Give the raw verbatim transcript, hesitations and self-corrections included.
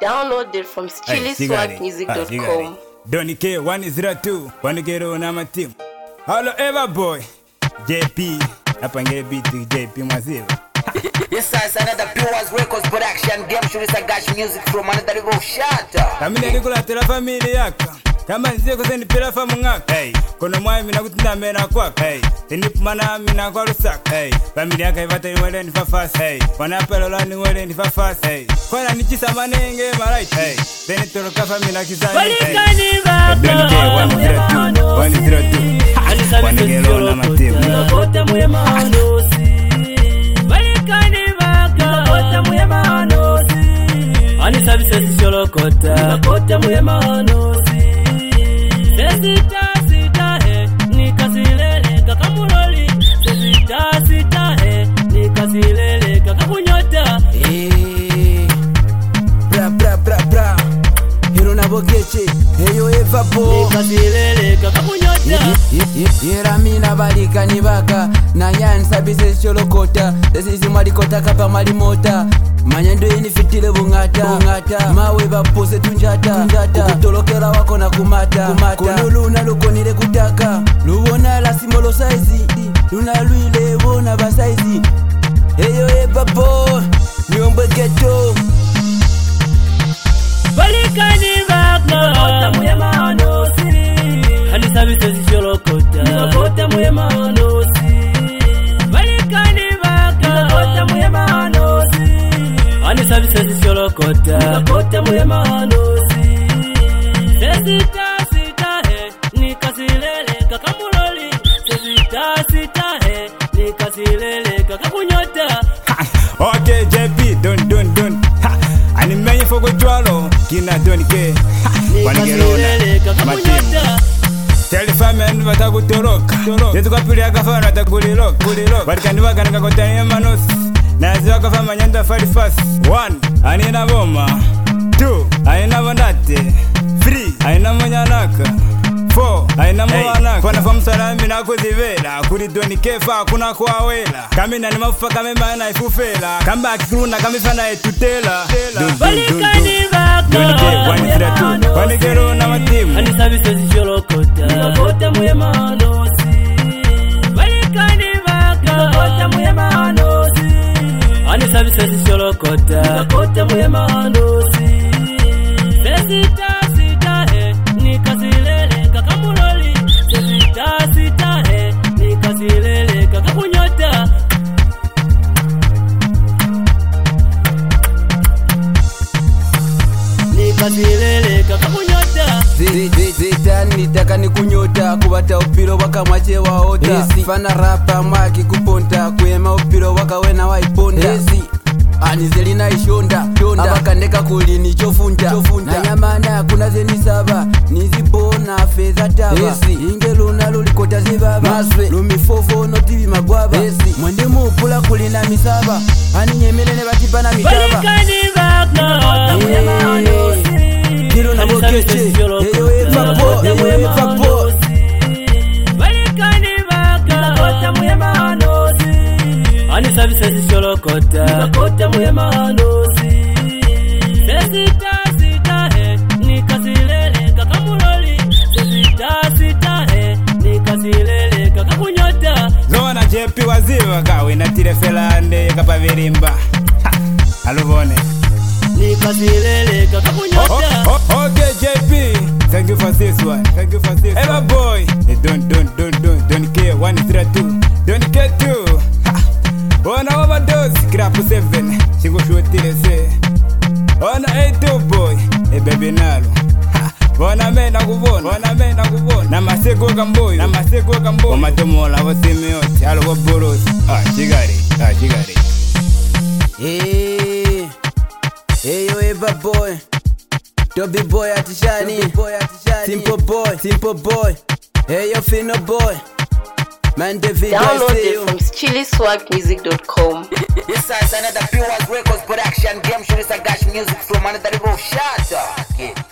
Download it from chili swag music dot com. Donny K one zero two, one zero na team. Hello Eva boy, J P, apangele beat J P Maziva. Yes, I said another Pure Records production. Game show is a gash music from another level shot. Kamina nikola tela family yako. Kama nzie kuzendi pila famu ngaka. Hey, kono mwai mina kutinda mena kwaka. Hey, tenipu mana mina kwa rusaka. Hey, family yaka ivata niwele nifa fast. Hey, wanapelo la niwele nifa fast. Hey, kwa na nichisa manenge maraiti. Hey, teni toroka family kizani. Balikani bako. Donny K one zero two, one zero two. Wanegelo na mateo. Kote muye maonosi. Balikani bako. Kote muye maonosi. Ani services solo kota. Kote muye maonosi. Sesita sita he, nikasilele kakamuloli. Sesita sita he, nikasilele kakakunyota. Eh, bra bra bra bra. Hero na bogeche, heyo Eva bo. Nikasilele kakakunyota. Yera mina balika nibaka, na yan sabise cholokota. Sisi malikota kapa malimota. Manyendo yini fitile bungata, bungata. Mawe bapose tunjata, tunjata. Kutolokela wako na kumata, kumata. Kunulu na lukonile kutaka. Luona la simolo saizi, luna luile wona basaizi. Heyo Eva bo, nyombe ghetto. Balikani bako. Kota muye maonosi. Hani services solo kota. Kota muye maonosi. Balikani bako. Kota muye maonosi. Ani services solo kota. Kota muye maonosi. Sesita sita he, nikasilele kakamuloli. Sesita sita he, nikasilele kakakunyota. Okay, J P, don't, don't, don't. Ha, ani menye fogo jwalo, kina Donny K. Nikasilele kakakunyota. Telefame vatakutoroka. Yesu kapili akafana atakuliloka. Balikani waka nikakotania manosi. Nazi wakafa manyanda fali fast. One, anina boma. Two, anina bandate. Three, anina mwanyanaka. Four, aina mwanaka. Kwa nafamu salami na kuzivela. Kuri Donny K fa kuna kwa wela. Kamina ni mafufa kame maana ifufela. Kamba akikuna kamifana etutela. Balikani bako. Donny K one zero two, one zero na matimu. Ani services solo kota. Kota muye maonosi. Balikani bako. Kota muye maonosi. Ani services solo kota. Kota muye maonosi. Sesita sita he, nikasilele kakamuloli. Sesita sita he, nikasilele kakakunyota. Nikasilele kakakunyota. Zita nitaka nikunyota. Kubata upiro waka mwache waota. Esi fana rapa maki kuponta. Kuyema upiro waka wena waiponda. Esi anizelina ishonda. Abaka ndeka kulini chofunta. Na nyamana kuna zeni saba. Nizipona feza taba. Esi ingeluna lulikota zibaba. Maswe lumifofo notivi magwaba. Esi mwende mupula kulina misaba. Ani nyemele ne batipana mitaba. Balikani bako. Kota muye maonosi. Kilo na bokeche, heyo Eva bo, heyo Eva bo. Balikani bako. Kota muye maonosi. Ani services solo kota. Kota muye maonosi. Sesita sita he, nikasilele kakamuloli. Sesita sita he, nikasilele kakakunyota. Zona J P waziva kawe na tire felande kapa virimba. Aluvone. Nikasilele kakakunyota. Oh, oh, okay, J P. Thank you for this one. Thank you for this Eva one. Boy. Hey, don't, don't, don't, don't, Donny K one zero two. Donny K two. Ha. Ona overdose. Krapu seven. Shingo shuotile se. Ona eight two boy. Hey, baby nalo. Ha. Bona mena kuvona. Bona mena kuvona. Na masego kamboyo. Na masego kamboyo. Omatomola waseme yote. Alo waborosi. Ah, chigari. Ah, chigari. Hey, heyo Eva boy. Dobby boy atishani. Simple boy, simple boy. Heyo Fino boy. Man David Download it from chili swag music dot com. Yes, I said another Pure Records production. Game show is a gash music from another level shot.